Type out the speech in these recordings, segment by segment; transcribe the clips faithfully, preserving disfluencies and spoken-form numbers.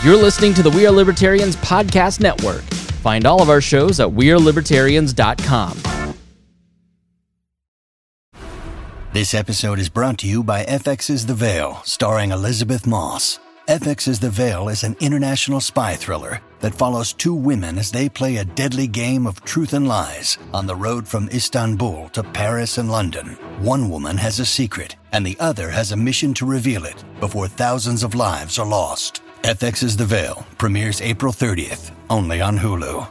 You're listening to the We Are Libertarians Podcast Network. Find all of our shows at we are libertarians dot com. This episode is brought to you by F X's The Veil, starring Elizabeth Moss. F X's The Veil is an international spy thriller that follows two women as they play a deadly game of truth and lies on the road from Istanbul to Paris and London. One woman has a secret, and the other has a mission to reveal it before thousands of lives are lost. F X's The Veil premieres April thirtieth, only on Hulu.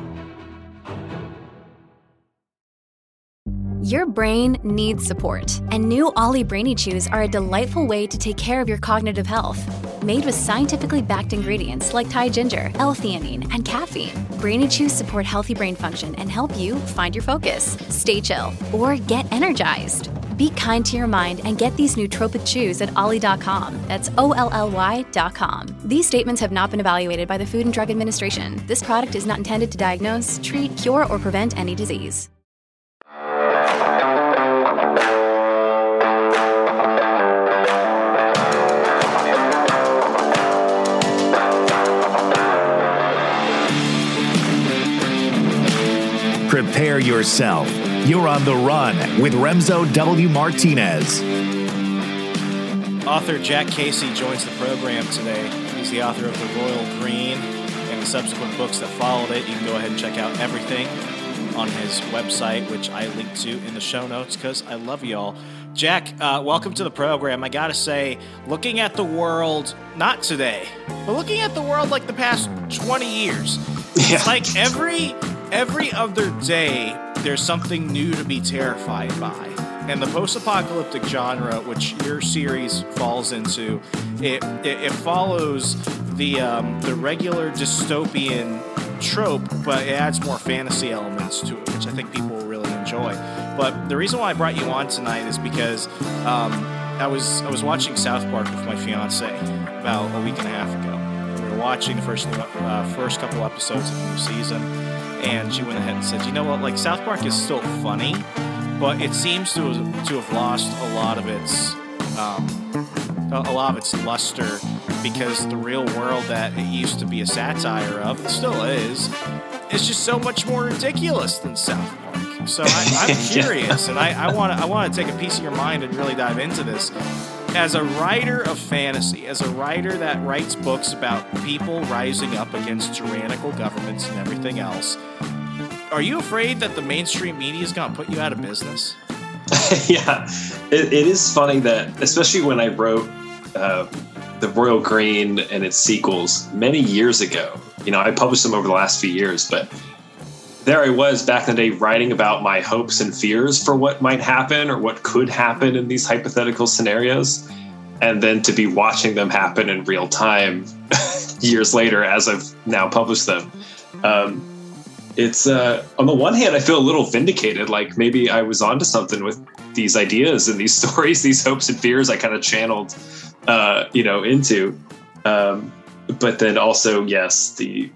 Your brain needs support, and new Ollie Brainy Chews are a delightful way to take care of your cognitive health. Made with scientifically backed ingredients like Thai ginger, L-theanine, and caffeine, Brainy Chews support healthy brain function and help you find your focus, stay chill, or get energized. Be kind to your mind and get these nootropic chews at ollie dot com. That's O L L Y dot com. These statements have not been evaluated by the Food and Drug Administration. This product is not intended to diagnose, treat, cure, or prevent any disease. Prepare yourself. You're on the run with Remzo W. Martinez. Author Jack Casey joins the program today. He's the author of The Royal Green and the subsequent books that followed it. You can go ahead and check out everything on his website, which I link to in the show notes because I love y'all. Jack, uh, welcome to the program. I gotta say, looking at the world, not today, but looking at the world like the past twenty years, yeah. It's like every... Every other day, there's something new to be terrified by. And the post-apocalyptic genre, which your series falls into, it it, it follows the um, the regular dystopian trope, but it adds more fantasy elements to it, which I think people will really enjoy. But the reason why I brought you on tonight is because um, I was I was watching South Park with my fiance about a week and a half ago. We were watching the first uh, first couple episodes of the new season. And she went ahead and said, you know what, like, South Park is still funny, but it seems to to have lost a lot of its um, a lot of its luster because the real world that it used to be a satire of, it still is, is just so much more ridiculous than South Park. So I, I'm curious, and I want to I want to take a piece of your mind and really dive into this. As a writer of fantasy, as a writer that writes books about people rising up against tyrannical governments and everything else, are you afraid that the mainstream media is going to put you out of business? Yeah, it, it is funny that, especially when I wrote uh, The Royal Green and its sequels many years ago, you know, I published them over the last few years, but there I was back in the day writing about my hopes and fears for what might happen or what could happen in these hypothetical scenarios. And then to be watching them happen in real time years later, as I've now published them. Um, it's uh, on the one hand, I feel a little vindicated, like maybe I was onto something with these ideas and these stories, these hopes and fears I kind of channeled, uh, you know, into. Um, but then also, yes, the,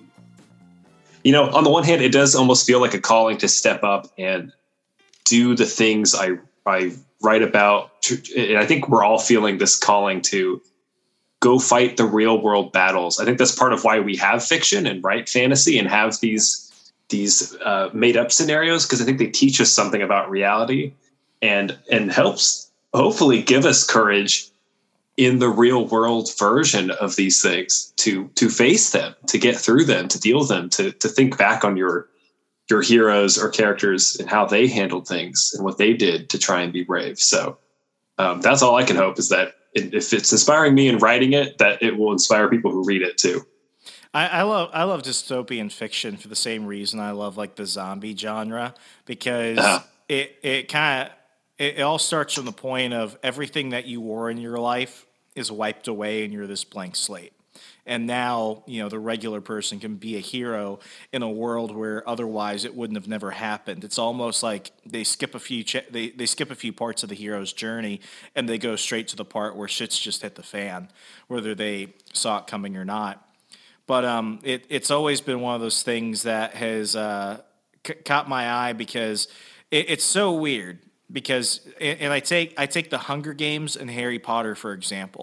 You know, on the one hand, it does almost feel like a calling to step up and do the things I I write about. And I think we're all feeling this calling to go fight the real world battles. I think that's part of why we have fiction and write fantasy and have these these uh, made up scenarios, because I think they teach us something about reality and and helps hopefully give us courage in the real world version of these things to to face them, to get through them, to deal with them, to to think back on your your heroes or characters and how they handled things and what they did to try and be brave. So um, that's all I can hope, is that it, if it's inspiring me in writing it, that it will inspire people who read it too. I, I love I love dystopian fiction for the same reason I love like the zombie genre, because uh-huh. it it kind of it, it all starts from the point of everything that you wore in your life is wiped away and you're this blank slate. And now, you know, the regular person can be a hero in a world where otherwise it wouldn't have never happened. It's almost like they skip a few ch- they they skip a few parts of the hero's journey and they go straight to the part where shit's just hit the fan, whether they saw it coming or not. But um, it it's always been one of those things that has uh, c- caught my eye because it, it's so weird. Because and I take I take the Hunger Games and Harry Potter for example.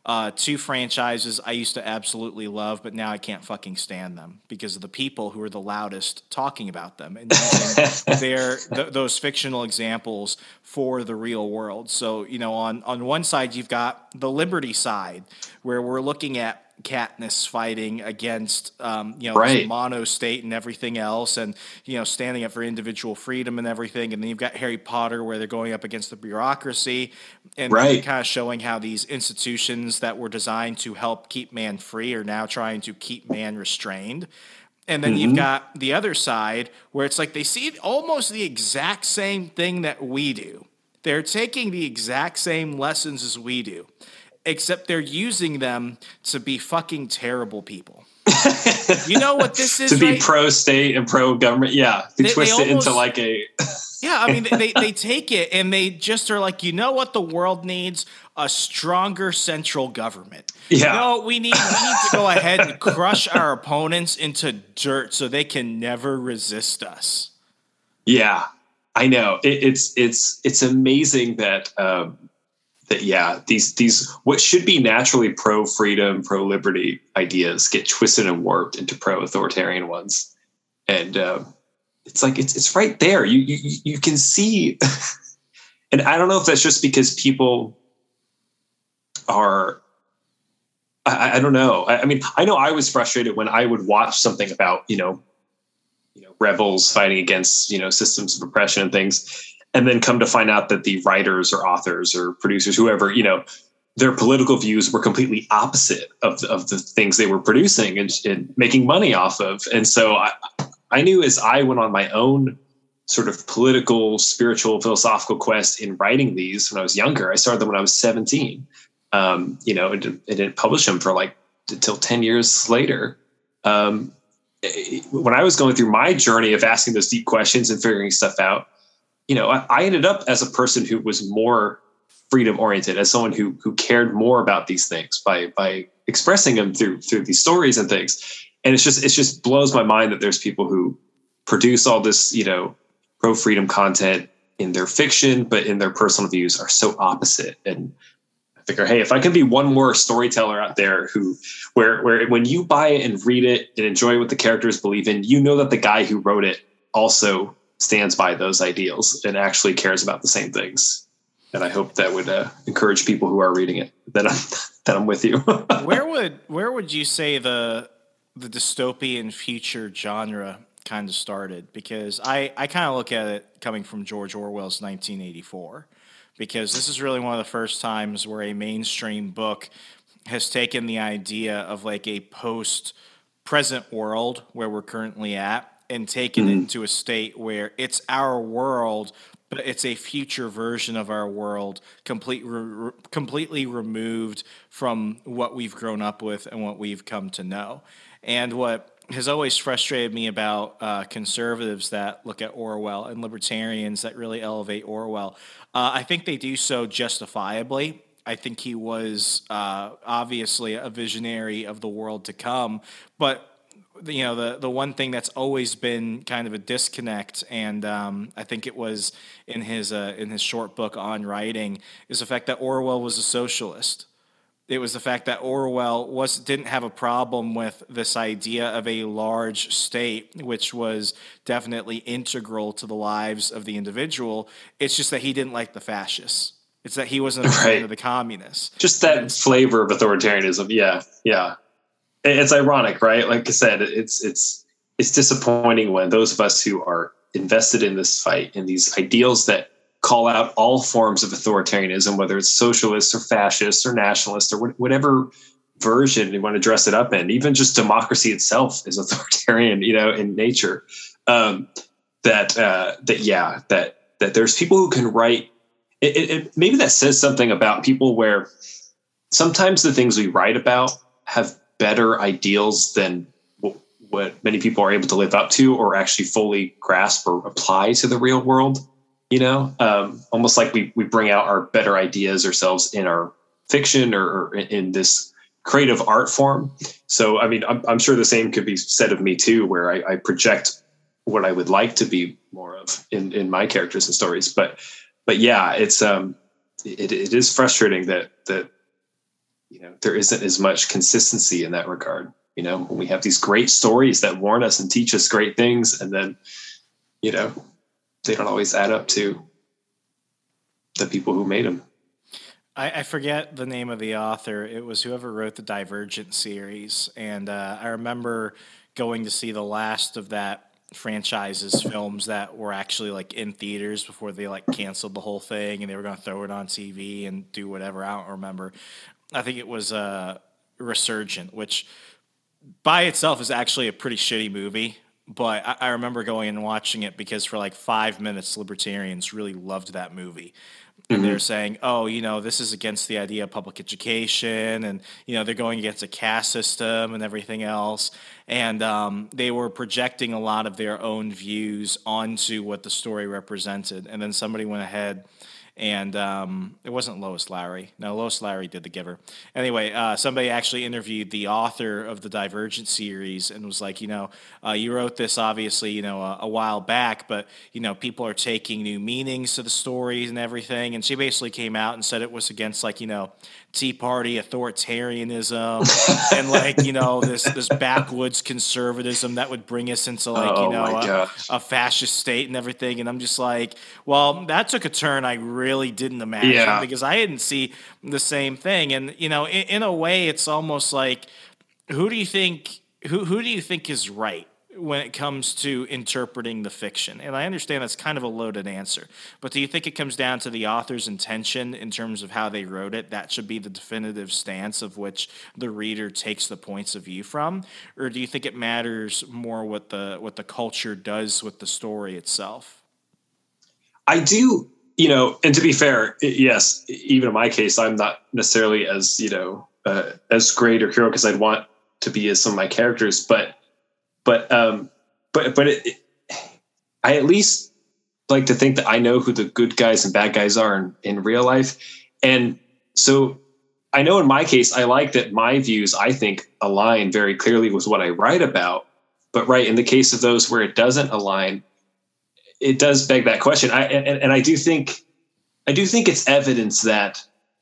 Uh, two franchises I used to absolutely love, but now I can't fucking stand them because of the people who are the loudest talking about them and using their th- those fictional examples for the real world. So, you know, on, on one side, you've got the Liberty side, where we're looking at Katniss fighting against, um, you know, right. this mono state and everything else, and, you know, standing up for individual freedom and everything. And then you've got Harry Potter, where they're going up against the bureaucracy and right. kind of showing how these institutions that were designed to help keep man free are now trying to keep man restrained. And then mm-hmm. you've got the other side, where it's like they see almost the exact same thing that we do. They're taking the exact same lessons as we do, except they're using them to be fucking terrible people. You know what this is? To be right? pro-state and pro-government. Yeah. They, they twist they almost, it into like a... yeah, I mean, they, they take it and they just are like, you know what the world needs? A stronger central government. Yeah. You know, we need, we need to go ahead and crush our opponents into dirt so they can never resist us. Yeah, I know. It, it's it's it's amazing that... Um, That yeah, these these what should be naturally pro freedom, pro liberty ideas get twisted and warped into pro authoritarian ones, and um, it's like it's it's right there. You you you can see, and I don't know if that's just because people are. I, I don't know. I, I mean, I know I was frustrated when I would watch something about you know, you know, rebels fighting against you know systems of oppression and things. And then come to find out that the writers or authors or producers, whoever, you know, their political views were completely opposite of the, of the things they were producing and, and making money off of. And so I, I knew as I went on my own sort of political, spiritual, philosophical quest in writing these when I was younger. I started them when I was seventeen, um, you know, and, and didn't publish them for like until ten years later. Um, when I was going through my journey of asking those deep questions and figuring stuff out, you know, I, I ended up as a person who was more freedom oriented, as someone who who cared more about these things by by expressing them through through these stories and things. And it's just it just blows my mind that there's people who produce all this, you know, pro freedom content in their fiction, but in their personal views are so opposite. And I figure, hey, if I can be one more storyteller out there who where where when you buy it and read it and enjoy what the characters believe in, you know that the guy who wrote it also stands by those ideals and actually cares about the same things. And I hope that would uh, encourage people who are reading it that I'm that I'm with you. where would where would you say the the dystopian future genre kind of started? Because I, I kind of look at it coming from George Orwell's nineteen eighty-four, because this is really one of the first times where a mainstream book has taken the idea of like a post present world where we're currently at and taken mm-hmm. it into a state where it's our world, but it's a future version of our world, complete, re- completely removed from what we've grown up with and what we've come to know. And what has always frustrated me about uh, conservatives that look at Orwell and libertarians that really elevate Orwell, uh, I think they do so justifiably. I think he was uh, obviously a visionary of the world to come, but you know, the, the one thing that's always been kind of a disconnect, and um, I think it was in his uh, in his short book on writing, is the fact that Orwell was a socialist. It was the fact that Orwell was didn't have a problem with this idea of a large state, which was definitely integral to the lives of the individual. It's just that he didn't like the fascists. It's that he wasn't a fan right. of the communists. Just that and, flavor of authoritarianism. Yeah, yeah. It's ironic, right? Like I said, it's it's it's disappointing when those of us who are invested in this fight, in these ideals that call out all forms of authoritarianism, whether it's socialist or fascist or nationalist or whatever version you want to dress it up in, even just democracy itself is authoritarian, you know, in nature. Um, that uh, that yeah, that that there's people who can write. It, it, it, maybe that says something about people where sometimes the things we write about have better ideals than w- what many people are able to live up to or actually fully grasp or apply to the real world. You know, um, almost like we we bring out our better ideas ourselves in our fiction or, or in this creative art form. So, I mean, I'm, I'm sure the same could be said of me too, where I, I project what I would like to be more of in, in my characters and stories. But, but yeah, it's um, it, it is frustrating that that you know, there isn't as much consistency in that regard. You know, when we have these great stories that warn us and teach us great things, and then, you know, they don't always add up to the people who made them. I, I forget the name of the author. It was whoever wrote the Divergent series. And uh, I remember going to see the last of that franchise's films that were actually like in theaters before they like canceled the whole thing and they were going to throw it on T V and do whatever. I don't remember. I think it was uh, Resurgent, which by itself is actually a pretty shitty movie. But I, I remember going and watching it because for like five minutes, libertarians really loved that movie. And Mm-hmm. they're saying, oh, you know, this is against the idea of public education. And, you know, they're going against a caste system and everything else. And um, they were projecting a lot of their own views onto what the story represented. And then somebody went ahead and um, it wasn't Lois Lowry. No, Lois Lowry did The Giver. Anyway, uh, somebody actually interviewed the author of the Divergent series and was like, you know, uh, you wrote this obviously, you know, a, a while back, but, you know, people are taking new meanings to the stories and everything. And she basically came out and said it was against, like, you know, Tea Party authoritarianism and, like, you know, this this backwoods conservatism that would bring us into, like, Oh, you know, my a, gosh. a fascist state and everything. And I'm just like, well, that took a turn I really didn't imagine Yeah. because I didn't see the same thing. And, you know, in, in a way, it's almost like, who do you think, who, who do you think is right when it comes to interpreting the fiction? And I understand that's kind of a loaded answer, but do you think it comes down to the author's intention in terms of how they wrote it? That should be the definitive stance of which the reader takes the points of view from? Or do you think it matters more what the, what the culture does with the story itself? I do, you know, and to be fair, yes, even in my case, I'm not necessarily as, you know, uh, as great or hero because I'd want to be as some of my characters, but, but, um, but, but it, it, I at least like to think that I know who the good guys and bad guys are in, in real life. And so I know in my case, I like that my views, I think, align very clearly with what I write about. But right, in the case of those where it doesn't align, it does beg that question. I, and, and I do think, I do think it's evidence that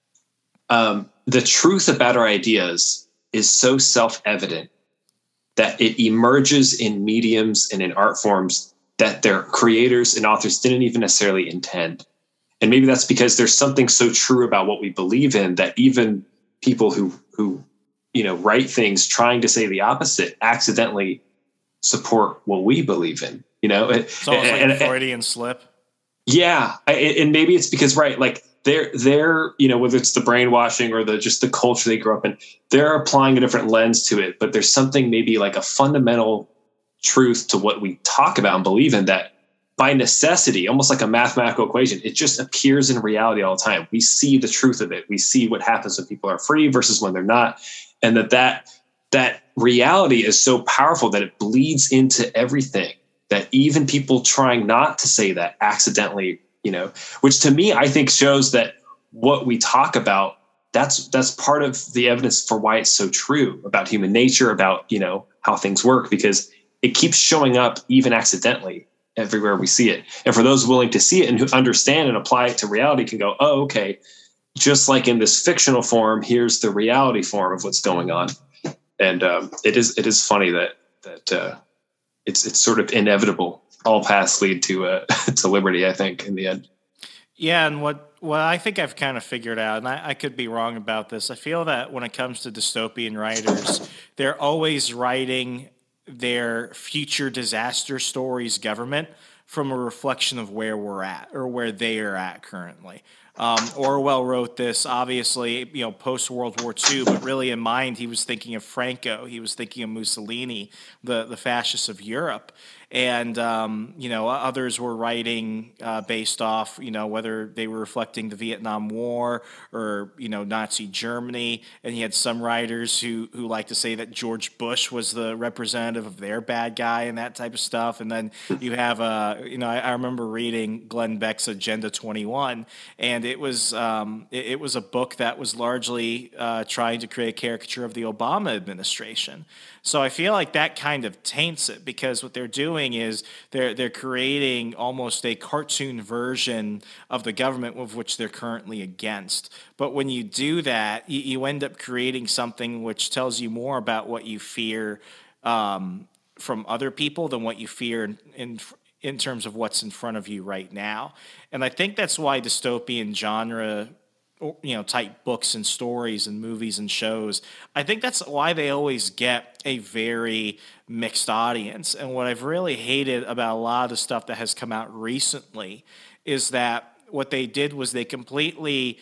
um, the truth about our ideas is so self-evident that it emerges in mediums and in art forms that their creators and authors didn't even necessarily intend. And maybe that's because there's something so true about what we believe in that even people who, who, you know, write things trying to say the opposite accidentally support what we believe in, you know? It's almost like a Freudian slip. Yeah. And maybe it's because, right, like they're, they're, you know, whether it's the brainwashing or the, just the culture they grew up in, they're applying a different lens to it, but there's something maybe like a fundamental truth to what we talk about and believe in that by necessity, almost like a mathematical equation, it just appears in reality all the time. We see the truth of it. We see what happens when people are free versus when they're not. And that that, that reality is so powerful that it bleeds into everything, that even people trying not to say that accidentally, you know, which to me, I think shows that what we talk about, that's, that's part of the evidence for why it's so true about human nature, about, you know, how things work, because it keeps showing up even accidentally everywhere we see it. And for those willing to see it and who understand and apply it to reality can go, oh, okay, just like in this fictional form, here's the reality form of what's going on. And um, it is, it is funny that, that uh, it's, it's sort of inevitable. All paths lead to, uh, to liberty, I think, in the end. Yeah. And what, what I think I've kind of figured out, and I, I could be wrong about this, I feel that when it comes to dystopian writers, they're always writing their future disaster stories government from a reflection of where we're at or where they are at currently. Um, Orwell wrote this, obviously, you know, post-World War Two, but really in mind, he was thinking of Franco. He was thinking of Mussolini, the, the fascists of Europe. And, um, you know, others were writing uh, based off, you know, whether they were reflecting the Vietnam War or, you know, Nazi Germany. And he had some writers who, who like to say that George Bush was the representative of their bad guy and that type of stuff. And then you have, uh, you know, I, I remember reading Glenn Beck's Agenda twenty-one, and it was um, it, it was a book that was largely uh, trying to create a caricature of the Obama administration. So I feel like that kind of taints it because what they're doing doing is they're they're creating almost a cartoon version of the government of which they're currently against. But when you do that, you, you end up creating something which tells you more about what you fear um, from other people than what you fear in, in in terms of what's in front of you right now. And I think that's why dystopian genre, you know, type books and stories and movies and shows, I think that's why they always get a very mixed audience. And what I've really hated about a lot of the stuff that has come out recently is that what they did was they completely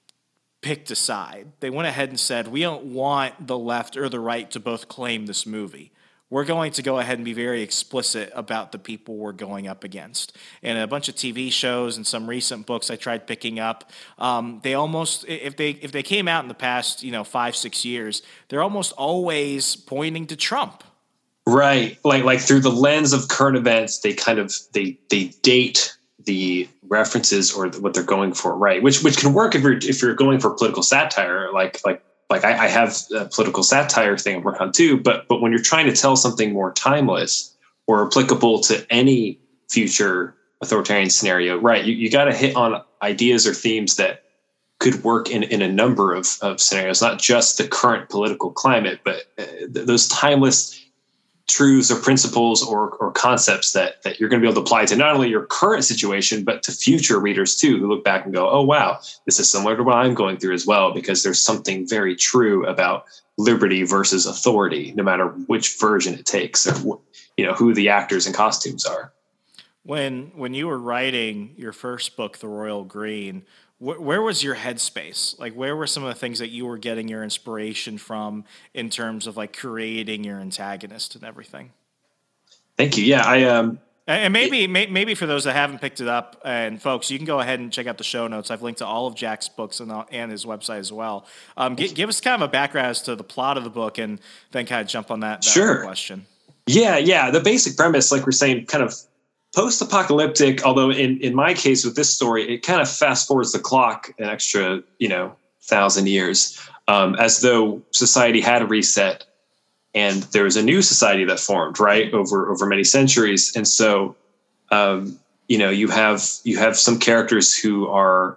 picked a side. They went ahead and said, we don't want the left or the right to both claim this movie. We're going to go ahead and be very explicit about the people we're going up against. And a bunch of T V shows and some recent books I tried picking up, um, they almost, if they if they came out in the past, you know, five, six years, they're almost always pointing to Trump. Right. Like like through the lens of current events, they kind of, they they date the references or what they're going for, right? Which which can work if you're if you're going for political satire, like like Like I, I have a political satire thing I work on too, but but when you're trying to tell something more timeless or applicable to any future authoritarian scenario, right, you, you got to hit on ideas or themes that could work in, in a number of, of scenarios, not just the current political climate, but uh, th- those timeless truths or principles or, or concepts that, that you're going to be able to apply to not only your current situation, but to future readers too, who look back and go, oh, wow, this is similar to what I'm going through as well, because there's something very true about liberty versus authority, no matter which version it takes or, you know, who the actors and costumes are. When, when you were writing your first book, The Royal Green, where was your headspace? Like, where were some of the things that you were getting your inspiration from in terms of like creating your antagonist and everything? Thank you. Yeah, I um, and maybe it, maybe for those that haven't picked it up, and folks, you can go ahead and check out the show notes. I've linked to all of Jack's books and and his website as well. Um, give, give us kind of a background as to the plot of the book, and then kind of jump on that, that sure. question. Yeah, yeah. The basic premise, like we're saying, kind of post-apocalyptic, although in, in my case with this story, it kind of fast forwards the clock an extra, you know, thousand years, um, as though society had a reset and there was a new society that formed, right, over over many centuries. And so, um, you know, you have you have some characters who are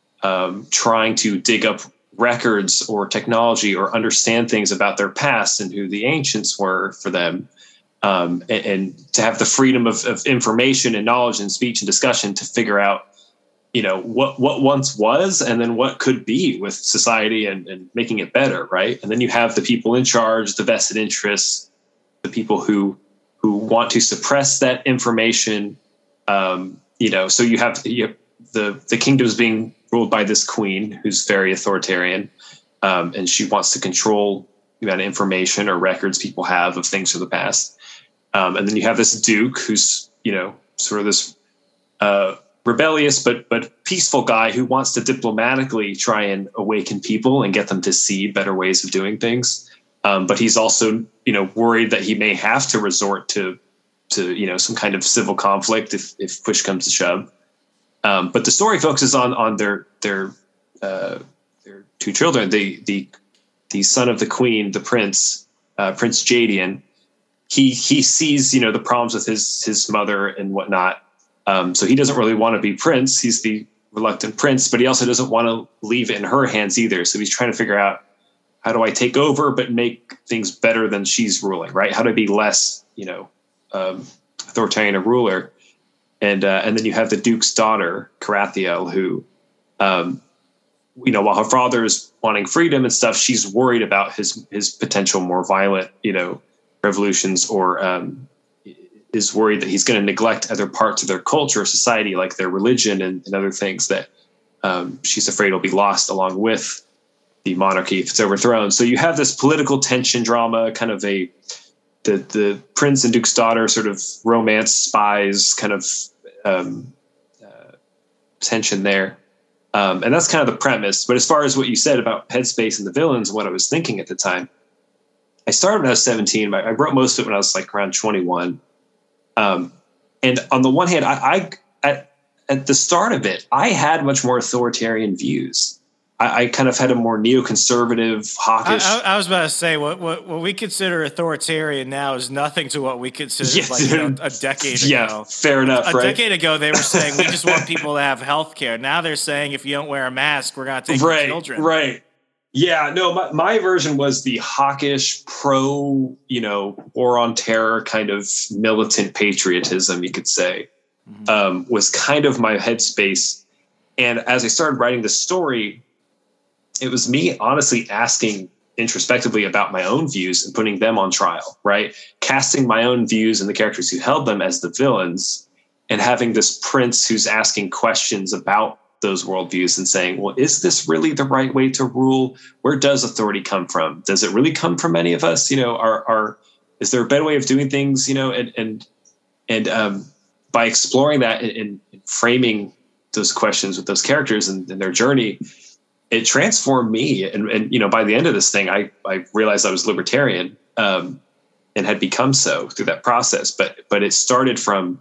um, trying to dig up records or technology or understand things about their past and who the ancients were for them. Um, and, and to have the freedom of, of information and knowledge and speech and discussion to figure out, you know, what, what once was and then what could be with society and, and making it better. Right. And then you have the people in charge, the vested interests, the people who who want to suppress that information. Um, you know, so you have, you have the, the kingdom's being ruled by this queen who's very authoritarian, um, and she wants to control the amount of information or records people have of things from the past. Um, and then you have this duke who's, you know, sort of this uh, rebellious but but peaceful guy who wants to diplomatically try and awaken people and get them to see better ways of doing things. Um, but he's also, you know, worried that he may have to resort to, to you know, some kind of civil conflict if if push comes to shove. Um, but the story focuses on on their their uh, their two children, the the the son of the queen, the prince, uh, Prince Jadian. He he sees, you know, the problems with his his mother and whatnot. Um, so he doesn't really want to be prince. He's the reluctant prince, but he also doesn't want to leave it in her hands either. So he's trying to figure out, how do I take over but make things better than she's ruling, right? How do I be less, you know, um, authoritarian a ruler? And uh, and then you have the duke's daughter, Carathiel, who, um, you know, while her father is wanting freedom and stuff, she's worried about his his potential more violent, you know, revolutions, or um, is worried that he's going to neglect other parts of their culture or society, like their religion and, and other things that um, she's afraid will be lost along with the monarchy if it's overthrown. So you have this political tension drama, kind of a the the prince and duke's daughter sort of romance spies kind of um, uh, tension there. Um, and that's kind of the premise. But as far as what you said about headspace and the villains, what I was thinking at the time, I started when I was seventeen. I wrote most of it when I was like around twenty-one. Um, and on the one hand, I, I at, at the start of it, I had much more authoritarian views. I, I kind of had a more neoconservative, hawkish. I, I, I was about to say what, what what we consider authoritarian now is nothing to what we considered yeah, like you know, a decade yeah, ago. Fair enough. A right? decade ago, they were saying we just want people to have health care. Now they're saying if you don't wear a mask, we're going to take right, your children. Right. Yeah. No, my, my version was the hawkish, pro, you know, war on terror kind of militant patriotism, you could say, mm-hmm. um, was kind of my headspace. And as I started writing the story, it was me honestly asking introspectively about my own views and putting them on trial, right? Casting my own views and the characters who held them as the villains, and having this prince who's asking questions about those worldviews and saying, well, is this really the right way to rule? Where does authority come from? Does it really come from any of us? You know, are, are, is there a better way of doing things? You know, and, and, and, um, by exploring that and, and framing those questions with those characters and, and their journey, it transformed me. And, and, you know, by the end of this thing, I, I realized I was libertarian, um, and had become so through that process. But, but it started from,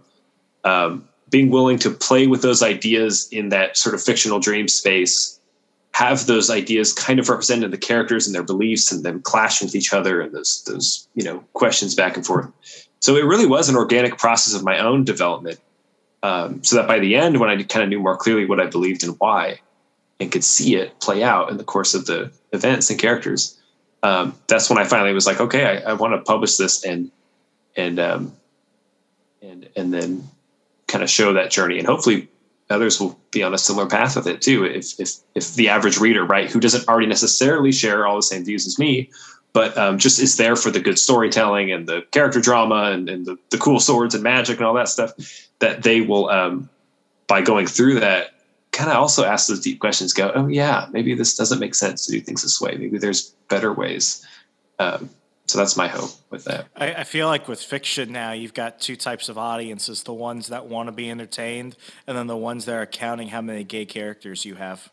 um, being willing to play with those ideas in that sort of fictional dream space, have those ideas kind of represented in the characters and their beliefs and them clashing with each other and those, those, you know, questions back and forth. So it really was an organic process of my own development. Um, so that by the end, when I kind of knew more clearly what I believed and why, and could see it play out in the course of the events and characters, um, that's when I finally was like, okay, I, I want to publish this and, and, um, and, and then kind of show that journey, and hopefully others will be on a similar path with it too. If, if, if the average reader, right, who doesn't already necessarily share all the same views as me, but, um, just is there for the good storytelling and the character drama and, and the, the cool swords and magic and all that stuff, that they will, um, by going through that, kind of also ask those deep questions, go, oh yeah, maybe this doesn't make sense to do things this way. Maybe there's better ways. Um, so that's my hope with that. I, I feel like with fiction now, you've got two types of audiences, the ones that want to be entertained and then the ones that are counting how many gay characters you have.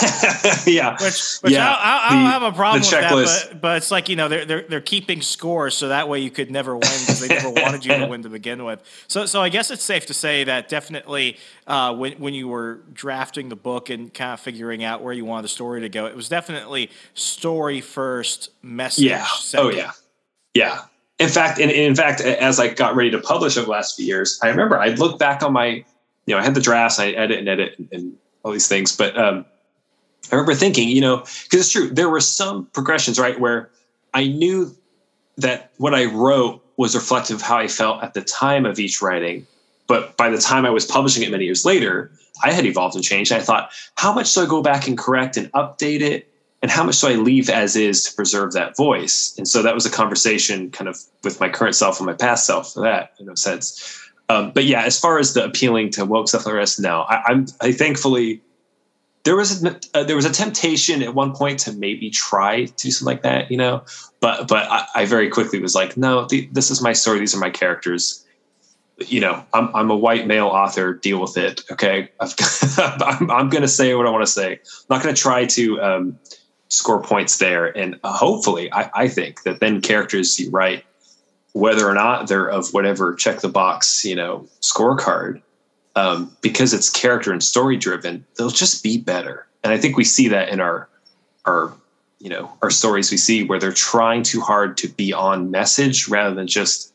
yeah. Which, which yeah. I, I, I don't the, have a problem with that, checklist. but, but it's like, you know, they're, they're, they're keeping score so that way you could never win because they never wanted you to win to begin with. So, so I guess it's safe to say that definitely uh, when, when you were drafting the book and kind of figuring out where you wanted the story to go, it was definitely story first, message yeah. second. Oh yeah. Yeah. In fact, in, in fact, as I got ready to publish over the last few years, I remember I'd look back on my, you know, I had the drafts, I edit and edit and, and all these things, but, um, I remember thinking, you know, because it's true, there were some progressions, right, where I knew that what I wrote was reflective of how I felt at the time of each writing. But by the time I was publishing it many years later, I had evolved and changed. And I thought, how much do I go back and correct and update it? And how much do I leave as is to preserve that voice? And so that was a conversation kind of with my current self and my past self for that, in a sense. Um, but yeah, as far as the appealing to woke stuff and the rest, no, I, I'm I thankfully... There was a, uh, there was a temptation at one point to maybe try to do something like that, you know, but but I, I very quickly was like, no, the, this is my story. These are my characters. You know, I'm I'm a white male author. Deal with it. Okay, I've, I'm I'm going to say what I want to say. I'm not going to try to um, score points there. And uh, hopefully, I, I think that then characters you write, whether or not they're of whatever check the box, you know, scorecard. Um, because it's character and story driven, they'll just be better. And I think we see that in our, our, you know, our stories we see where they're trying too hard to be on message rather than just,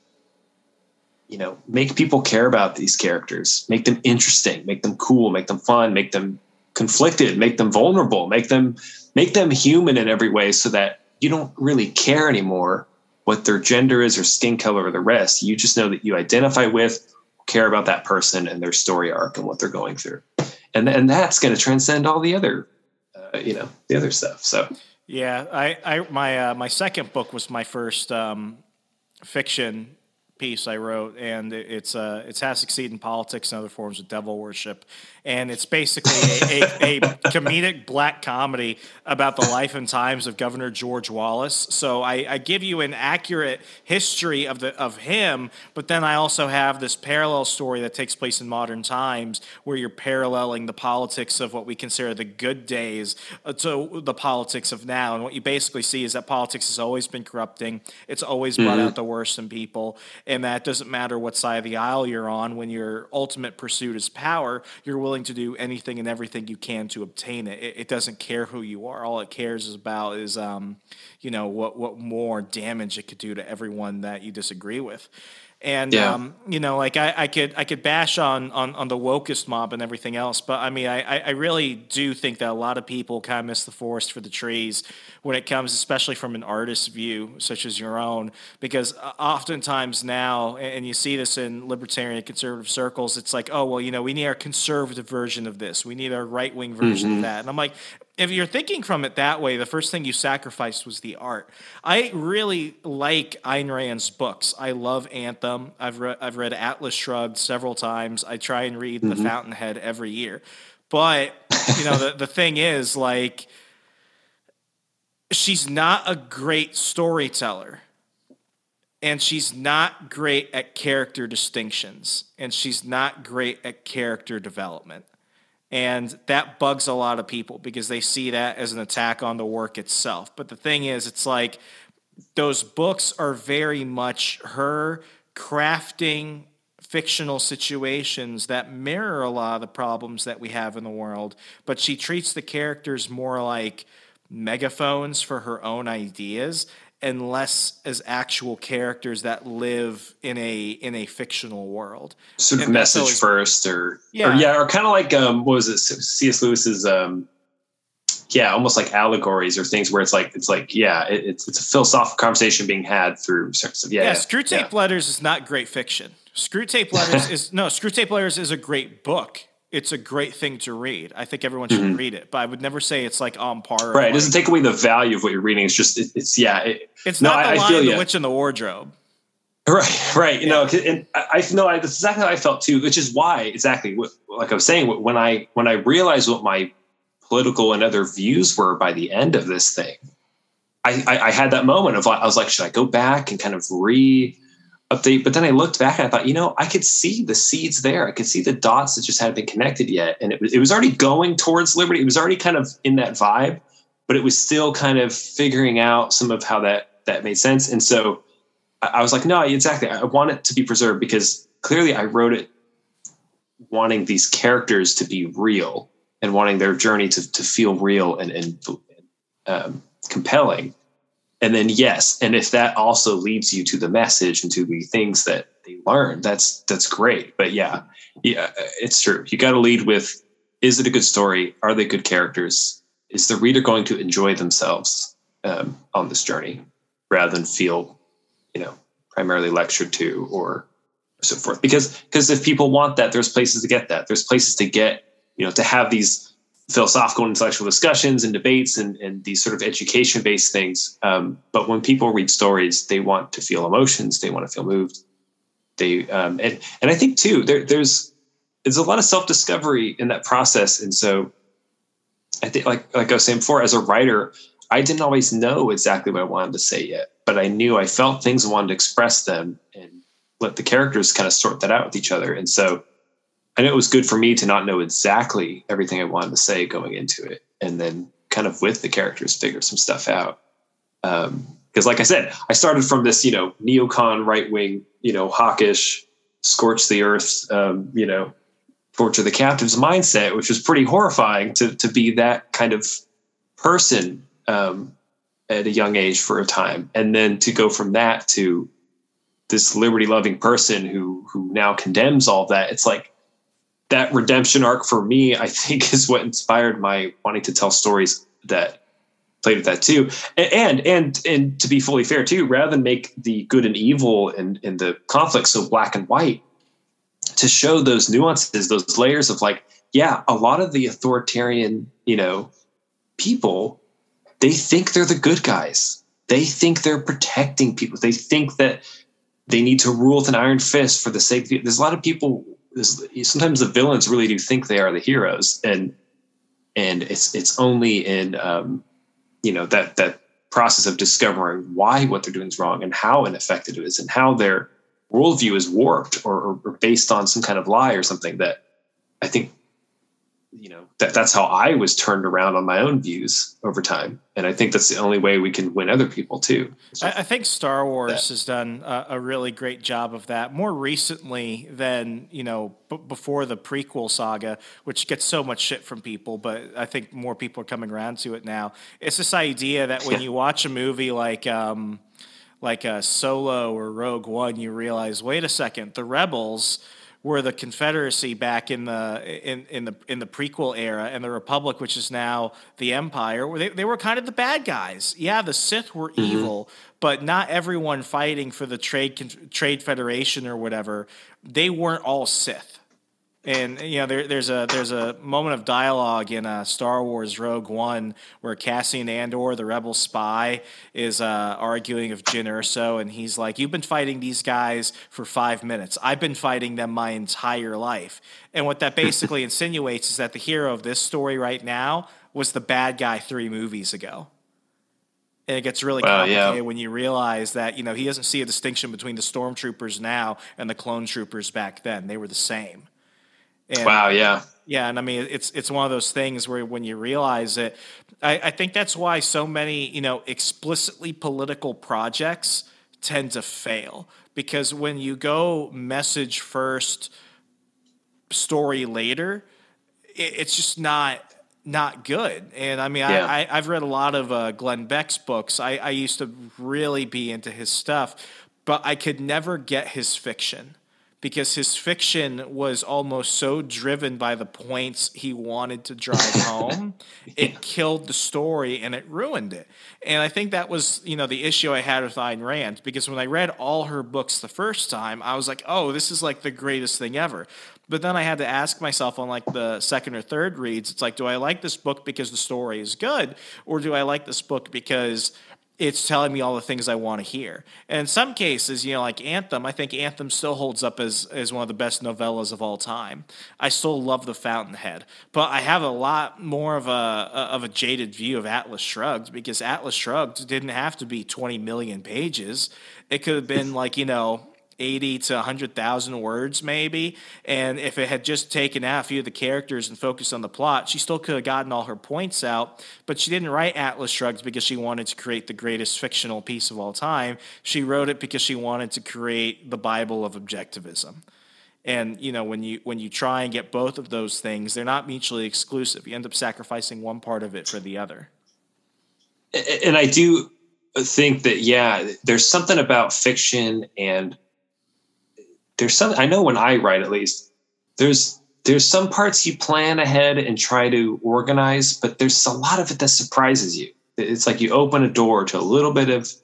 you know, make people care about these characters, make them interesting, make them cool, make them fun, make them conflicted, make them vulnerable, make them, make them human in every way so that you don't really care anymore what their gender is or skin color or the rest. You just know that you identify with, care about that person and their story arc and what they're going through. And and that's going to transcend all the other, uh, you know, the other stuff. So, yeah, I, I, my, uh, my second book was my first, um, fiction piece I wrote, and it's, uh, it's How to Succeed in Politics and Other Forms of Devil Worship. And it's basically a, a, a comedic black comedy about the life and times of Governor George Wallace. So I, I give you an accurate history of the of him, but then I also have this parallel story that takes place in modern times where you're paralleling the politics of what we consider the good days to the politics of now. And what you basically see is that politics has always been corrupting. It's always brought mm-hmm. out the worst in people. and that doesn't matter what side of the aisle you're on. When your ultimate pursuit is power, you're willing to do anything and everything you can to obtain it. It, it doesn't care who you are. All it cares about is, um, you know, what what more damage it could do to everyone that you disagree with. And, yeah. um, you know, like I, I could I could bash on, on, on the wokest mob and everything else. But, I mean, I, I really do think that a lot of people kind of miss the forest for the trees when it comes, especially from an artist's view, such as your own. Because oftentimes now, and you see this in libertarian and conservative circles, it's like, oh, well, you know, we need our conservative version of this. We need our right-wing version mm-hmm. of that. And I'm like, if you're thinking from it that way, the first thing you sacrificed was the art. I really like Ayn Rand's books. I love Anthem. I've read I've read Atlas Shrugged several times. I try and read mm-hmm. The Fountainhead every year. But, you know, the, the thing is, like, she's not a great storyteller. And she's not great at character distinctions. And she's not great at character development. And that bugs a lot of people because they see that as an attack on the work itself. But the thing is, it's like those books are very much her crafting fictional situations that mirror a lot of the problems that we have in the world. But she treats the characters more like megaphones for her own ideas and less as actual characters that live in a in a fictional world. Sort of and message always, first, or yeah, or, yeah, or kind of like um, what was it? C S Lewis's um, yeah, almost like allegories or things where it's like it's like yeah, it, it's it's a philosophical conversation being had through certain stuff. Yeah, yeah, yeah, Screw Tape yeah. Letters is not great fiction. Screw Tape Letters is no Screw Tape Letters is a great book. It's a great thing to read. I think everyone should mm-hmm. read it, but I would never say it's like on par. Right. It like, doesn't take away the value of what you're reading. It's just, it, it's, yeah. It, it's no, not I, the I Lion, feel the yeah. Witch, and the Wardrobe. Right. Right. You yeah. know, and I, I know that's exactly how I felt too, which is why exactly what, like I was saying, when I, when I realized what my political and other views were by the end of this thing, I, I, I had that moment of, I was like, should I go back and kind of re update? But then I looked back and I thought, you know, I could see the seeds there. I could see the dots that just hadn't been connected yet. And it was, it was already going towards liberty. It was already kind of in that vibe, but it was still kind of figuring out some of how that, that made sense. And so I, I was like, no, exactly. I want it to be preserved because clearly I wrote it wanting these characters to be real and wanting their journey to, to feel real and, and um, compelling. And then, yes, and if that also leads you to the message and to the things that they learn, that's that's great. But yeah, yeah, it's true. You got to lead with, is it a good story? Are they good characters? Is the reader going to enjoy themselves um, on this journey rather than feel, you know, primarily lectured to or so forth? Because because if people want that, there's places to get that. There's places to get, you know, to have these philosophical and intellectual discussions and debates and, and these sort of education-based things. Um, but when people read stories, they want to feel emotions. They want to feel moved. They um, and and I think too, there, there's there's a lot of self-discovery in that process. And so I think, like like I was saying before, as a writer, I didn't always know exactly what I wanted to say yet, but I knew I felt things and wanted to express them and let the characters kind of sort that out with each other. And so I know it was good for me to not know exactly everything I wanted to say going into it, and then kind of with the characters figure some stuff out. Um, because like I said, I started from this, you know, neocon right wing, you know, hawkish, scorch the earth, um, you know, torture the captives mindset, which was pretty horrifying to to be that kind of person um, at a young age for a time, and then to go from that to this liberty loving person who who now condemns all that. It's like, that redemption arc for me, I think, is what inspired my wanting to tell stories that played with that too. And, and, and to be fully fair too, rather than make the good and evil and, and the conflict so black and white, to show those nuances, those layers of like, yeah, a lot of the authoritarian, you know, people, they think they're the good guys. They think they're protecting people. They think that they need to rule with an iron fist for the sake of, there's a lot of people, sometimes the villains really do think they are the heroes, and and it's it's only in um, you know that that process of discovering why what they're doing is wrong and how ineffective it is and how their worldview is warped or, or, or based on some kind of lie or something that I think you know, that that's how I was turned around on my own views over time. And I think that's the only way we can win other people too. So I, I think Star Wars that. has done a, a really great job of that more recently than, you know, b- before the prequel saga, which gets so much shit from people, but I think more people are coming around to it now. It's this idea that when you watch a movie like, um, like a Solo or Rogue One, you realize, wait a second, the rebels were the Confederacy back in the in, in the in the prequel era, and the Republic, which is now the Empire, where they, they were kind of the bad guys. Yeah, the Sith were mm-hmm. evil, but not everyone fighting for the trade trade federation or whatever. They weren't all Sith. And you know, there, there's a there's a moment of dialogue in uh, Star Wars Rogue One where Cassian Andor, the rebel spy, is uh, arguing with Jyn Erso, and he's like, "You've been fighting these guys for five minutes. I've been fighting them my entire life." And what that basically insinuates is that the hero of this story right now was the bad guy three movies ago. And it gets really complicated uh, yeah. when you realize that, you know, he doesn't see a distinction between the stormtroopers now and the clone troopers back then. They were the same. And, wow, yeah. Yeah, and I mean, it's it's one of those things where when you realize it, I, I think that's why so many, you know, explicitly political projects tend to fail. Because when you go message first, story later, it, it's just not not good. And I mean, yeah. I, I, I've read a lot of uh, Glenn Beck's books. I, I used to really be into his stuff, but I could never get his fiction. Because his fiction was almost so driven by the points he wanted to drive home, yeah. it killed the story and it ruined it. And I think that was, you know, the issue I had with Ayn Rand. Because when I read all her books the first time, I was like, oh, this is like the greatest thing ever. But then I had to ask myself on like the second or third reads, it's like, do I like this book because the story is good? Or do I like this book because it's telling me all the things I want to hear? And in some cases, you know, like Anthem, I think Anthem still holds up as, as one of the best novellas of all time. I still love The Fountainhead, but I have a lot more of a of a jaded view of Atlas Shrugged, because Atlas Shrugged didn't have to be twenty million pages. It could have been like, you know, eighty to one hundred thousand words maybe, and if it had just taken out a few of the characters and focused on the plot, she still could have gotten all her points out. But she didn't write Atlas Shrugged because she wanted to create the greatest fictional piece of all time. She wrote it because she wanted to create the Bible of objectivism. And you know, when you when you try and get both of those things, they're not mutually exclusive. You end up sacrificing one part of it for the other. And I do think that, yeah, there's something about fiction, and there's some, I know when I write, at least, there's there's some parts you plan ahead and try to organize, but there's a lot of it that surprises you. It's like you open a door to a little bit of,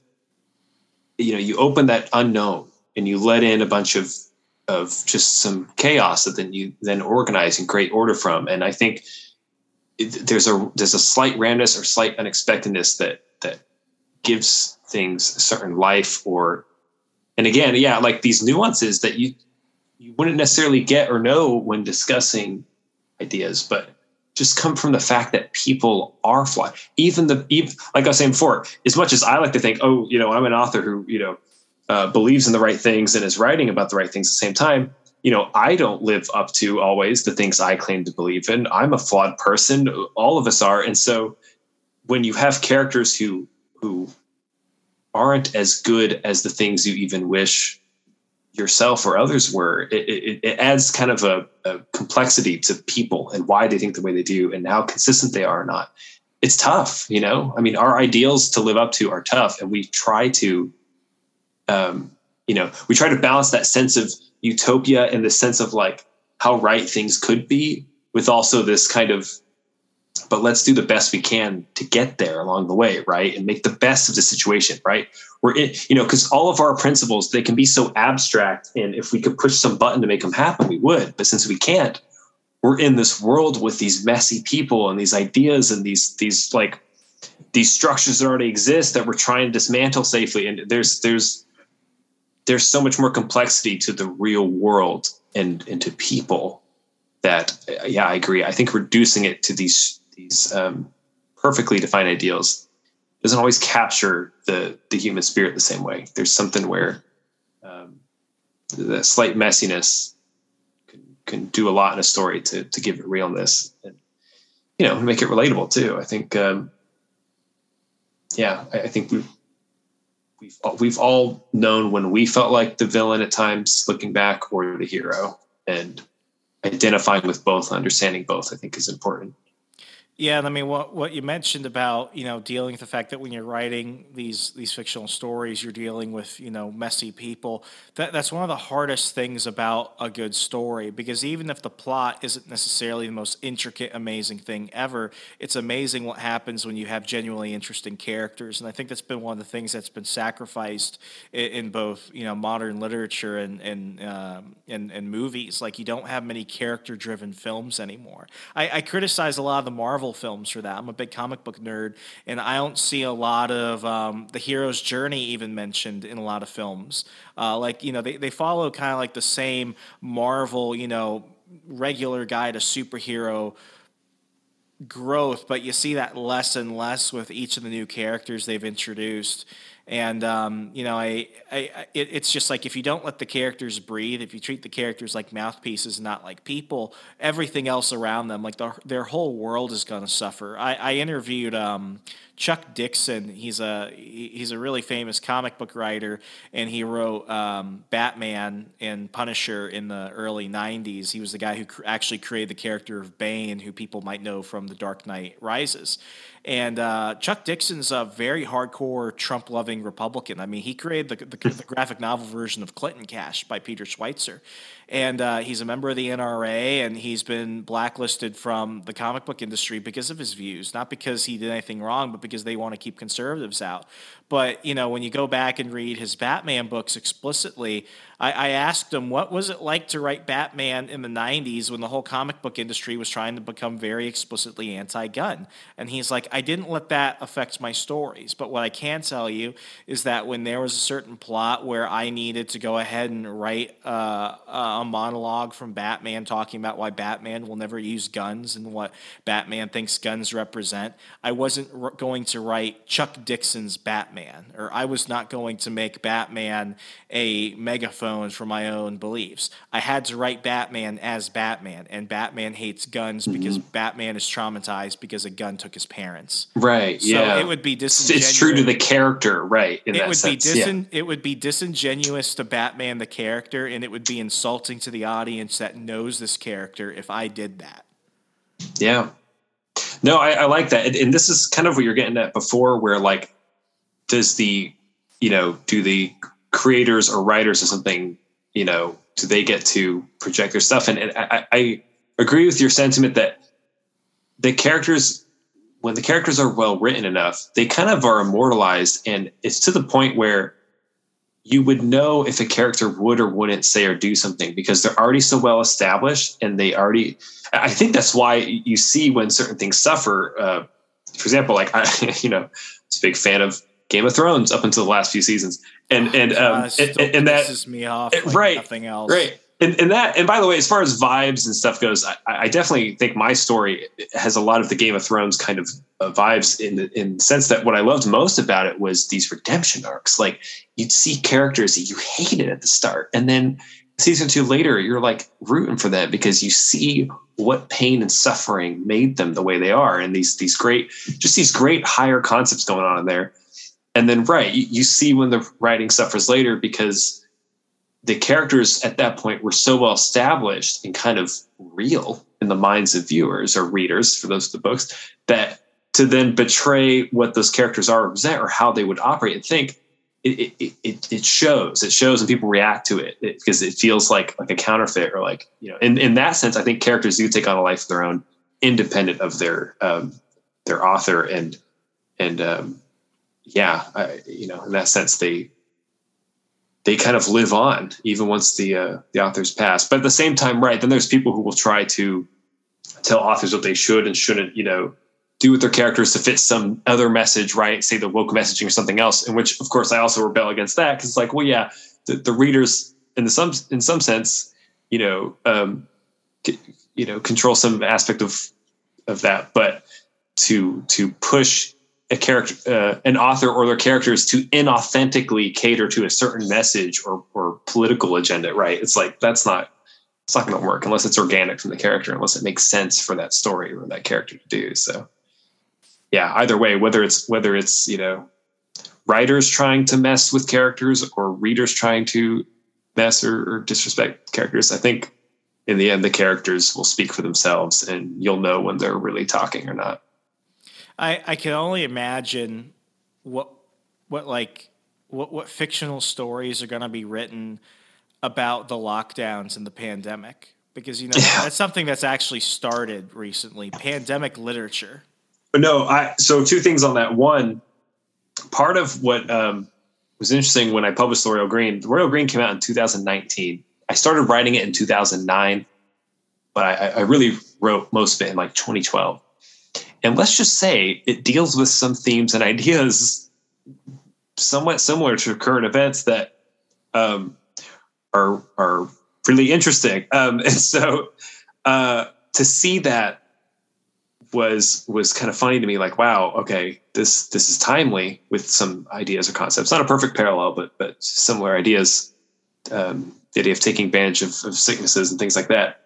you know, you open that unknown and you let in a bunch of of just some chaos that then you then organize and create order from. And I think it, there's a there's a slight randomness or slight unexpectedness that that gives things a certain life. Or And again, yeah, like these nuances that you you wouldn't necessarily get or know when discussing ideas, but just come from the fact that people are flawed. Even the, even, like I was saying before, as much as I like to think, oh, you know, I'm an author who, you know, uh, believes in the right things and is writing about the right things at the same time, you know, I don't live up to always the things I claim to believe in. I'm a flawed person. All of us are. And so when you have characters who, who, aren't as good as the things you even wish yourself or others were, it, it, it adds kind of a, a complexity to people and why they think the way they do and how consistent they are or not. It's tough, you know? I mean, our ideals to live up to are tough, and we try to, um, you know, we try to balance that sense of utopia and the sense of like how right things could be with also this kind of, but let's do the best we can to get there along the way, right? And make the best of the situation, right? We're in, you know, because all of our principles, they can be so abstract, and if we could push some button to make them happen, we would. But since we can't, we're in this world with these messy people and these ideas and these these like these structures that already exist that we're trying to dismantle safely. And there's there's there's so much more complexity to the real world and, and to people that, yeah, I agree. I think reducing it to these these um, perfectly defined ideals doesn't always capture the the human spirit the same way. There's something where um, the slight messiness can, can do a lot in a story to to give it realness and, you know, make it relatable too. I think, um, yeah, I, I think we've, we've, we've all known when we felt like the villain at times looking back, or the hero, and identifying with both, understanding both, I think is important. Yeah, and I mean, what what you mentioned about, you know, dealing with the fact that when you're writing these these fictional stories, you're dealing with, you know, messy people. That that's one of the hardest things about a good story, because even if the plot isn't necessarily the most intricate, amazing thing ever, it's amazing what happens when you have genuinely interesting characters. And I think that's been one of the things that's been sacrificed in, in both, you know, modern literature and and um, and, and movies. Like, you don't have many character-driven films anymore. I, I criticize a lot of the Marvel films for that. I'm a big comic book nerd, and I don't see a lot of um, the hero's journey even mentioned in a lot of films. Uh, like, you know, they, they follow kind of like the same Marvel, you know, regular guy to superhero growth, but you see that less and less with each of the new characters they've introduced. And, um, you know, I, I, it, it's just like, if you don't let the characters breathe, if you treat the characters like mouthpieces, not like people, everything else around them, like the, their whole world is going to suffer. I, I interviewed um, Chuck Dixon. He's a he's a really famous comic book writer, and he wrote um, Batman and Punisher in the early nineties. He was the guy who cr- actually created the character of Bane, who people might know from The Dark Knight Rises. And uh, Chuck Dixon's a very hardcore Trump-loving Republican. I mean, he created the, the, the graphic novel version of Clinton Cash by Peter Schweitzer. And uh, he's a member of the N R A, and he's been blacklisted from the comic book industry because of his views, not because he did anything wrong, but because they want to keep conservatives out. But, you know, when you go back and read his Batman books explicitly, I, I asked him, what was it like to write Batman in the nineties when the whole comic book industry was trying to become very explicitly anti-gun? And he's like, I didn't let that affect my stories. But what I can tell you is that when there was a certain plot where I needed to go ahead and write uh, a monologue from Batman talking about why Batman will never use guns and what Batman thinks guns represent, I wasn't r- going to write Chuck Dixon's Batman, or I was not going to make Batman a megaphone for my own beliefs. I had to write Batman as Batman, and Batman hates guns because mm-hmm. Batman is traumatized because a gun took his parents. Right. So yeah. it would be disingenuous. It's true to the character, right? In it that would sense. be disin- yeah. It would be disingenuous to Batman the character, and it would be insulting to the audience that knows this character if I did that. Yeah. No, I, I like that, and, and this is kind of what you're getting at before, where like, does the, you know, do the creators or writers or something, you know, do they get to project their stuff? And, and I, I agree with your sentiment that the characters, when the characters are well written enough, they kind of are immortalized, and it's to the point where you would know if a character would or wouldn't say or do something because they're already so well established, and they already, I think that's why you see when certain things suffer. Uh, for example, like, I, you know, I was a big fan of Game of Thrones up until the last few seasons. And, and, um, uh, and, and that pisses me off. Like right. Nothing else. Right. And, and that, and by the way, as far as vibes and stuff goes, I, I definitely think my story has a lot of the Game of Thrones kind of uh, vibes in the, in the sense that what I loved most about it was these redemption arcs. Like, you'd see characters that you hated at the start, and then season two later, you're like rooting for them because you see what pain and suffering made them the way they are. And these, these great, just these great higher concepts going on in there. And then, right, you, you see when the writing suffers later because the characters at that point were so well established and kind of real in the minds of viewers or readers for those of the books, that to then betray what those characters are represent or how they would operate and think, it it it, it shows. It shows and people react to it, it because it feels like like a counterfeit, or like, you know, in, in that sense, I think characters do take on a life of their own, independent of their um, their author, and and um, yeah, I, you know, in that sense, they they kind of live on even once the uh, the authors pass. But at the same time, right, then there's people who will try to tell authors what they should and shouldn't, you know, do with their characters to fit some other message, right? Say the woke messaging or something else. In which, of course, I also rebel against that because it's like, well, yeah, the, the readers in the some in some sense, you know, um, c- you know, control some aspect of of that, but to to push a character, uh, an author or their characters to inauthentically cater to a certain message or or political agenda, right? It's like that's not it's not going to work unless it's organic from the character, unless it makes sense for that story or that character to do. So yeah, either way, whether it's, whether it's, you know, writers trying to mess with characters or readers trying to mess or, or disrespect characters, I think in the end, the characters will speak for themselves and you'll know when they're really talking or not. I, I can only imagine what, what like, what, what fictional stories are going to be written about the lockdowns and the pandemic, because, you know, yeah. that's something that's actually started recently, pandemic literature. But no, I, so two things on that. One, part of what um, was interesting when I published The Royal Green, The Royal Green came out in two thousand nineteen. I started writing it in two thousand nine, but I, I really wrote most of it in like twenty twelve. And let's just say it deals with some themes and ideas somewhat similar to current events that um, are are really interesting. Um, and so uh, to see that was was kind of funny to me. Like, wow, okay, this this is timely with some ideas or concepts. Not a perfect parallel, but but similar ideas. Um, the idea of taking advantage of, of sicknesses and things like that.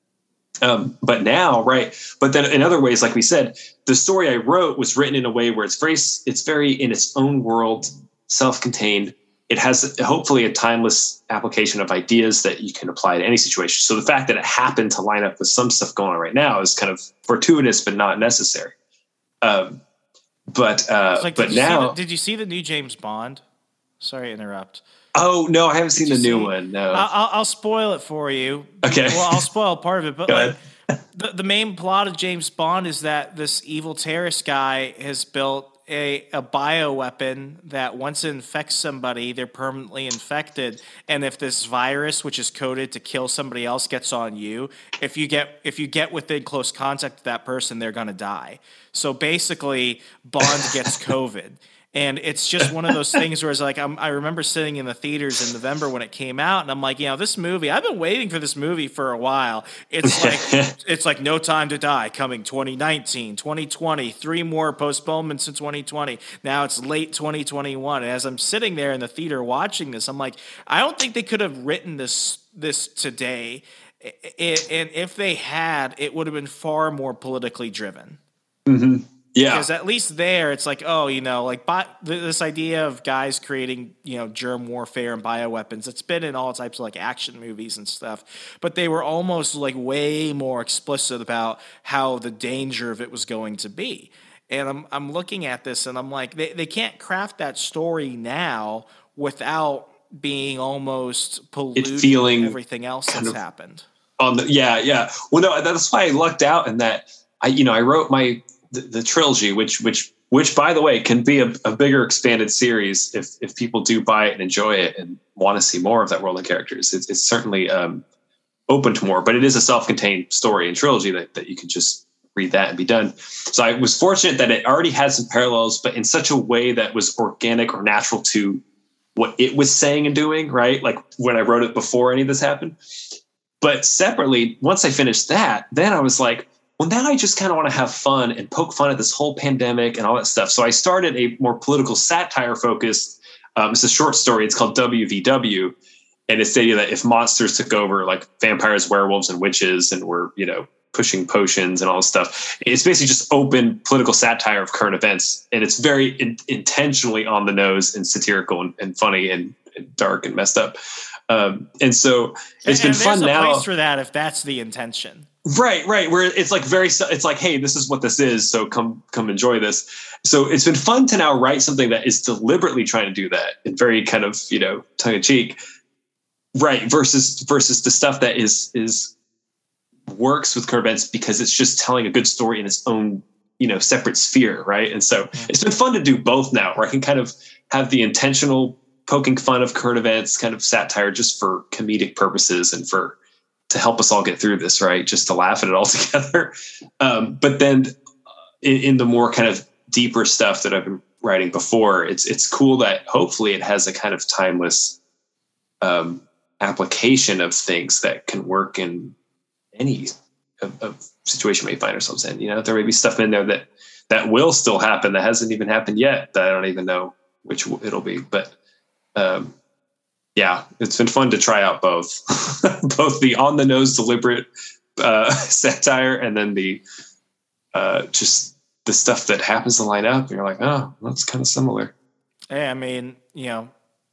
Um, but now, right. But then in other ways, like we said, the story I wrote was written in a way where it's very, it's very in its own world, self-contained. It has hopefully a timeless application of ideas that you can apply to any situation. So the fact that it happened to line up with some stuff going on right now is kind of fortuitous, but not necessary. Um, but, uh, like, but did now, the, did you see the new James Bond? Sorry to interrupt. Oh, no, I haven't seen the new see? one. No, I'll, I'll spoil it for you. Okay. Well, I'll spoil part of it, but Go like, ahead. the, the main plot of James Bond is that this evil terrorist guy has built a, a bioweapon that once it infects somebody, they're permanently infected. And if this virus, which is coded to kill somebody else, gets on you, if you get if you get within close contact with that person, they're going to die. So basically, Bond gets COVID. And it's just one of those things where it's like, I'm, I remember sitting in the theaters in November when it came out, and I'm like, you know, this movie, I've been waiting for this movie for a while. It's like, it's like No Time to Die coming twenty nineteen, twenty twenty, three more postponements in twenty twenty. Now it's late twenty twenty-one. And as I'm sitting there in the theater watching this, I'm like, I don't think they could have written this, this today. It, and if they had, it would have been far more politically driven. Mm-hmm. Yeah. Because at least there, it's like, oh, you know, like bi- this idea of guys creating, you know, germ warfare and bioweapons, it's been in all types of like action movies and stuff. But they were almost like way more explicit about how the danger of it was going to be. And I'm I'm looking at this and I'm like, they, they can't craft that story now without being almost polluting feeling everything else that's of, happened. On the, yeah, yeah. Well, no, that's why I lucked out in that I, you know, I wrote my, The, the trilogy, which, which, which, by the way, can be a, a bigger expanded series if if people do buy it and enjoy it and want to see more of that world of characters. It's, it's certainly um, open to more, but it is a self-contained story and trilogy that, that you can just read that and be done. So I was fortunate that it already had some parallels, but in such a way that was organic or natural to what it was saying and doing, right? Like when I wrote it before any of this happened. But separately, once I finished that, then I was like, well, now I just kind of want to have fun and poke fun at this whole pandemic and all that stuff. So I started a more political satire focused. Um, it's a short story. It's called W V W. And it's the idea that if monsters took over, like vampires, werewolves, and witches, and were, you know, pushing potions and all this stuff, it's basically just open political satire of current events. And it's very in- intentionally on the nose and satirical and, and funny and, and dark and messed up. Um, and so it's and, been and fun there's a now. place for that if that's the intention. Right, right. Where it's like very, it's like, hey, this is what this is. So come, come enjoy this. So it's been fun to now write something that is deliberately trying to do that and very kind of, you know, tongue in cheek. Right. Versus, versus the stuff that is, is works with current events because it's just telling a good story in its own, you know, separate sphere. Right. And so mm-hmm. it's been fun to do both now where I can kind of have the intentional poking fun of current events, kind of satire just for comedic purposes and for, to help us all get through this, right? Just to laugh at it all together. Um, but then in, in the more kind of deeper stuff that I've been writing before, it's it's cool that hopefully it has a kind of timeless um, application of things that can work in any of, of situation we find ourselves in. You know, there may be stuff in there that that will still happen that hasn't even happened yet that I don't even know which it'll be. But um, yeah, it's been fun to try out both, both the on the nose, deliberate uh, satire, and then the uh, just the stuff that happens to line up. And you're like, oh, that's kind of similar. Hey, I mean, you know,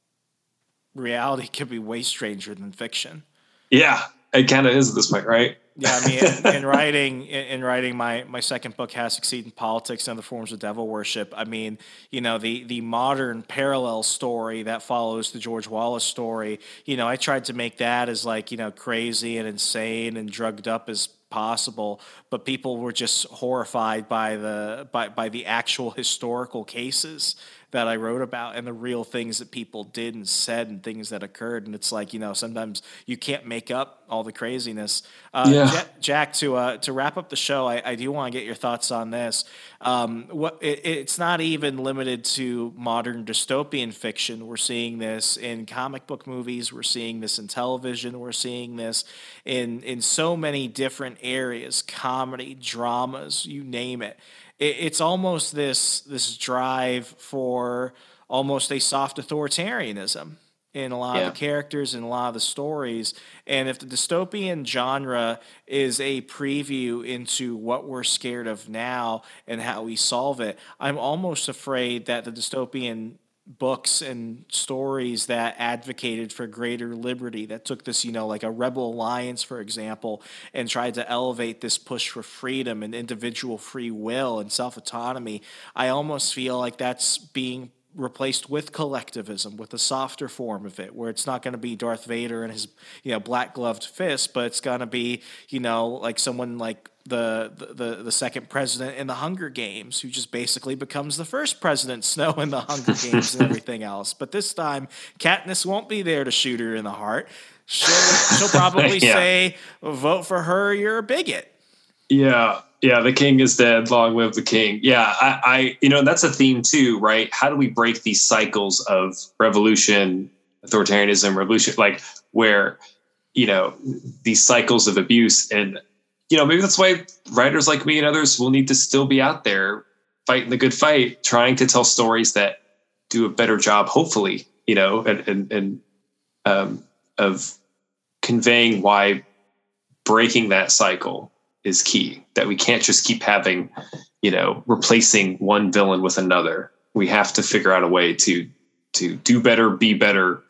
reality could be way stranger than fiction. Yeah, it kind of is at this point, right? Yeah, I mean, in, in writing, in, in writing my, my second book, How to Succeed in Politics and Other Forms of Devil Worship. I mean, you know, the the modern parallel story that follows the George Wallace story. You know, I tried to make that as like, you know, crazy and insane and drugged up as possible, but people were just horrified by the by by the actual historical cases that I wrote about and the real things that people did and said and things that occurred. And it's like, you know, sometimes you can't make up all the craziness. Uh, yeah. Jack, Jack, to uh, to wrap up the show, I, I do want to get your thoughts on this. Um, what it, it's not even limited to modern dystopian fiction. We're seeing this in comic book movies. We're seeing this in television. We're seeing this in in so many different areas, comedy, dramas, you name it. It's almost this this drive for almost a soft authoritarianism in a lot yeah. of the characters and a lot of the stories. And if the dystopian genre is a preview into what we're scared of now and how we solve it, I'm almost afraid that the dystopian books and stories that advocated for greater liberty, that took this, you know, like a Rebel Alliance, for example, and tried to elevate this push for freedom and individual free will and self-autonomy, I almost feel like that's being replaced with collectivism, with a softer form of it, where it's not going to be Darth Vader and his, you know, black gloved fist, but it's going to be, you know, like someone like the, the the second president in the Hunger Games, who just basically becomes the first President Snow in the Hunger Games and everything else. But this time, Katniss won't be there to shoot her in the heart. She'll, she'll probably yeah. say, vote for her, you're a bigot. Yeah. Yeah, the king is dead. Long live the king. Yeah, I, I, you know, that's a theme too, right? How do we break these cycles of revolution, authoritarianism, revolution, like where, you know, these cycles of abuse? And, you know, maybe that's why writers like me and others will need to still be out there fighting the good fight, trying to tell stories that do a better job, hopefully, you know, and, and, and um, of conveying why breaking that cycle is key, that we can't just keep having, you know, replacing one villain with another. We have to figure out a way to, to do better, be better,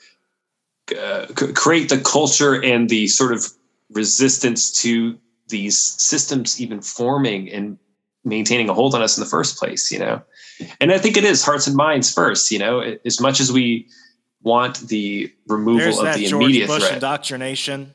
uh, c- create the culture and the sort of resistance to these systems even forming and maintaining a hold on us in the first place, you know? And I think it is hearts and minds first, you know, as much as we want the removal There's of that the George immediate Bush threat. Indoctrination.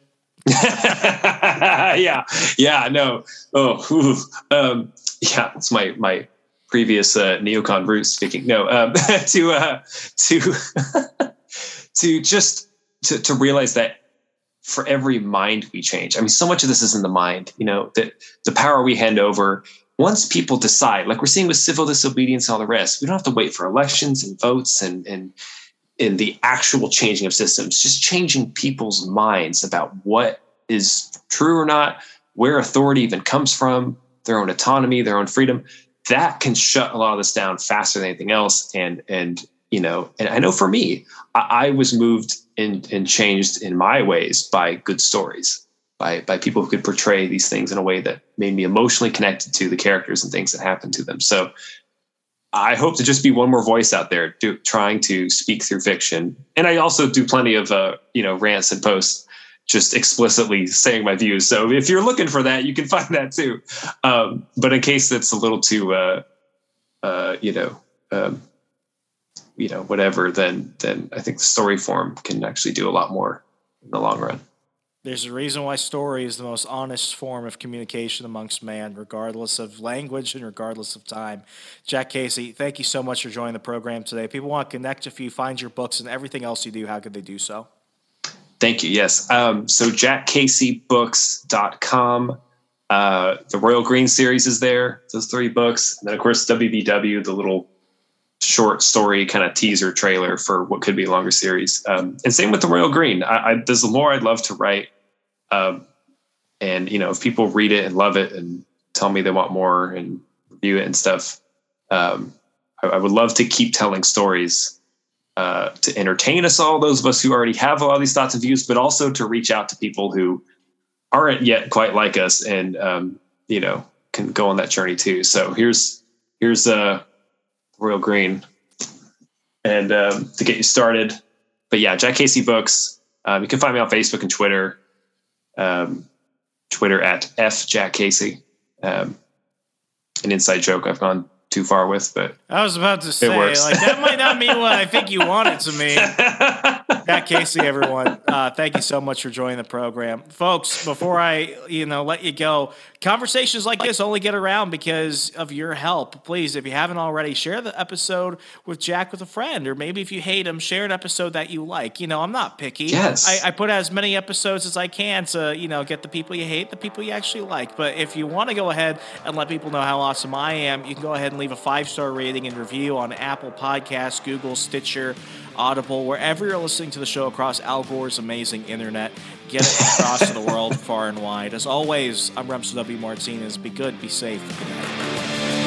yeah, yeah, no. Oh, ooh, um, yeah. It's my my previous uh, neocon roots speaking. No, um, to uh, to to just to to realize that for every mind we change. I mean, so much of this is in the mind. You know, that the power we hand over. Once people decide, like we're seeing with civil disobedience and all the rest, we don't have to wait for elections and votes and and. in the actual changing of systems, just changing people's minds about what is true or not, where authority even comes from, their own autonomy, their own freedom, that can shut a lot of this down faster than anything else. And, and, you know, and I know for me, I, I was moved and, and changed in my ways by good stories, by, by people who could portray these things in a way that made me emotionally connected to the characters and things that happened to them. So I hope to just be one more voice out there do, trying to speak through fiction. And I also do plenty of, uh, you know, rants and posts just explicitly saying my views. So if you're looking for that, you can find that too. Um, but in case that's a little too, uh, uh, you know, um, you know, whatever, then, then I think the story form can actually do a lot more in the long run. There's a reason why story is the most honest form of communication amongst man, regardless of language and regardless of time. Jack Casey, thank you so much for joining the program today. People want to connect with you, find your books and everything else you do. How could they do so? Thank you. Yes. Um, so jack casey books dot com. Uh, the Royal Green series is there. Those three books. And then, of course, W B W, the little short story kind of teaser trailer for what could be a longer series. Um, and same with the Royal Green. I, I, there's more I'd love to write. Um, and, you know, if people read it and love it and tell me they want more and review it and stuff, um, I, I would love to keep telling stories uh, to entertain us all, those of us who already have a lot of these thoughts and views, but also to reach out to people who aren't yet quite like us and, um, you know, can go on that journey too. So here's, here's uh, Royal Green and um, to get you started. But yeah, Jack Casey Books. Um, you can find me on Facebook and Twitter. Um, Twitter at F Jack Casey. Um, an inside joke I've gone too far with, but I was about to say, like, that might not mean what I think you want it to mean. Jack Casey, everyone. Uh, thank you so much for joining the program. Folks, before I, you know, let you go, conversations like this only get around because of your help. Please, if you haven't already, share the episode with Jack with a friend, or maybe if you hate him, share an episode that you like. You know, I'm not picky. Yes. I, I put out as many episodes as I can to, you know, get the people you hate, the people you actually like. But if you want to go ahead and let people know how awesome I am, you can go ahead and leave a five-star rating and review on Apple Podcasts, Google, Stitcher, Audible, wherever you're listening to the show across Al Gore's amazing internet. Get it across to the world far and wide. As always, I'm Remso W. Martinez. Be good, be safe. Good night.